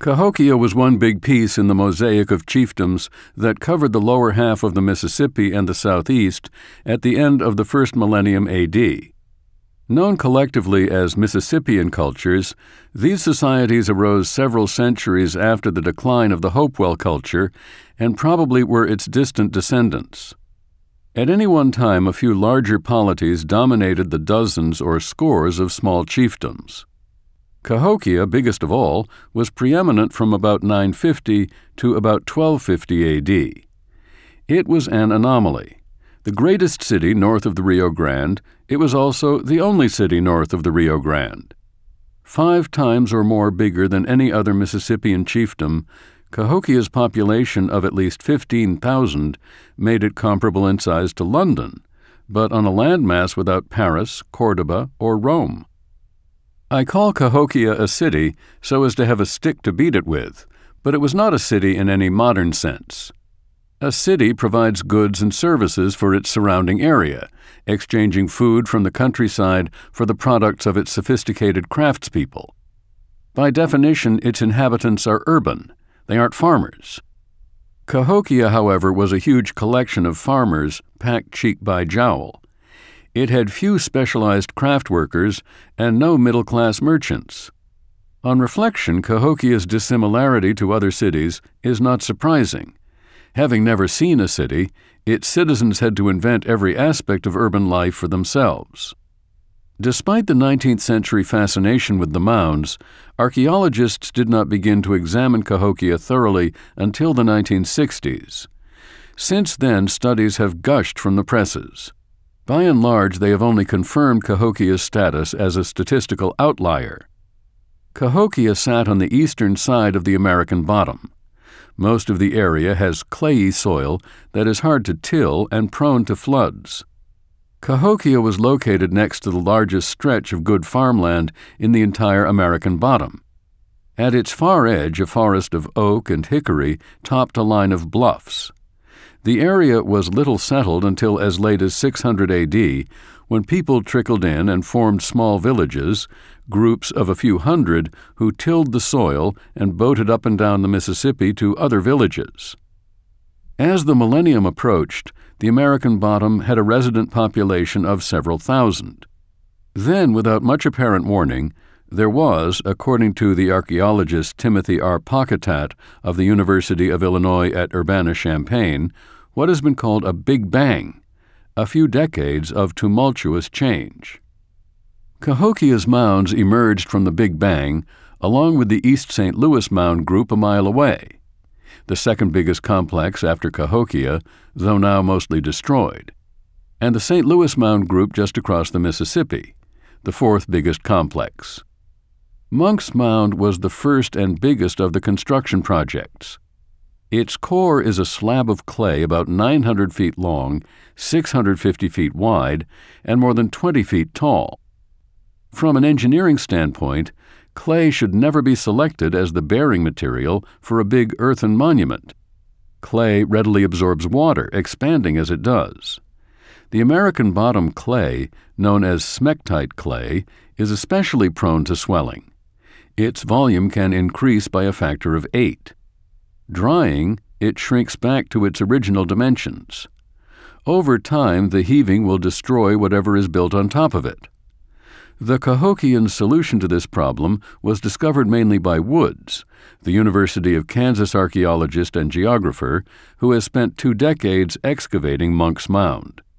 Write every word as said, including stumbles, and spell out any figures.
Cahokia was one big piece in the mosaic of chiefdoms that covered the lower half of the Mississippi and the southeast at the end of the first millennium A D. Known collectively as Mississippian cultures, these societies arose several centuries after the decline of the Hopewell culture and probably were its distant descendants. At any one time, a few larger polities dominated the dozens or scores of small chiefdoms. Cahokia, biggest of all, was preeminent from about nine fifty to about twelve fifty A D. It was an anomaly. The greatest city north of the Rio Grande, it was also the only city north of the Rio Grande. Five times or more bigger than any other Mississippian chiefdom, Cahokia's population of at least fifteen thousand made it comparable in size to London, but on a landmass without Paris, Cordoba, or Rome. I call Cahokia a city so as to have a stick to beat it with, but it was not a city in any modern sense. A city provides goods and services for its surrounding area, exchanging food from the countryside for the products of its sophisticated craftspeople. By definition, its inhabitants are urban. They aren't farmers. Cahokia, however, was a huge collection of farmers packed cheek by jowl. It had few specialized craft workers and no middle-class merchants. On reflection, Cahokia's dissimilarity to other cities is not surprising. Having never seen a city, its citizens had to invent every aspect of urban life for themselves. Despite the nineteenth century fascination with the mounds, archaeologists did not begin to examine Cahokia thoroughly until the nineteen sixties. Since then, studies have gushed from the presses. By and large, they have only confirmed Cahokia's status as a statistical outlier. Cahokia sat on the eastern side of the American Bottom. Most of the area has clayey soil that is hard to till and prone to floods. Cahokia was located next to the largest stretch of good farmland in the entire American Bottom. At its far edge, a forest of oak and hickory topped a line of bluffs. The area was little settled until as late as six hundred A D, when people trickled in and formed small villages, groups of a few hundred who tilled the soil and boated up and down the Mississippi to other villages. As the millennium approached, the American Bottom had a resident population of several thousand. Then, without much apparent warning, there was, according to the archaeologist Timothy R. Pocketat of the University of Illinois at Urbana-Champaign, what has been called a Big Bang, a few decades of tumultuous change. Cahokia's mounds emerged from the Big Bang, along with the East Saint Louis mound group a mile away, the second biggest complex after Cahokia, though now mostly destroyed, and the Saint Louis mound group just across the Mississippi, the fourth biggest complex. Monk's Mound was the first and biggest of the construction projects. Its core is a slab of clay about nine hundred feet long, six hundred fifty feet wide, and more than twenty feet tall. From an engineering standpoint, clay should never be selected as the bearing material for a big earthen monument. Clay readily absorbs water, expanding as it does. The American Bottom clay, known as smectite clay, is especially prone to swelling. Its volume can increase by a factor of eight. Drying, it shrinks back to its original dimensions. Over time, the heaving will destroy whatever is built on top of it. The Cahokian solution to this problem was discovered mainly by Woods, the University of Kansas archaeologist and geographer who has spent two decades excavating Monk's Mound.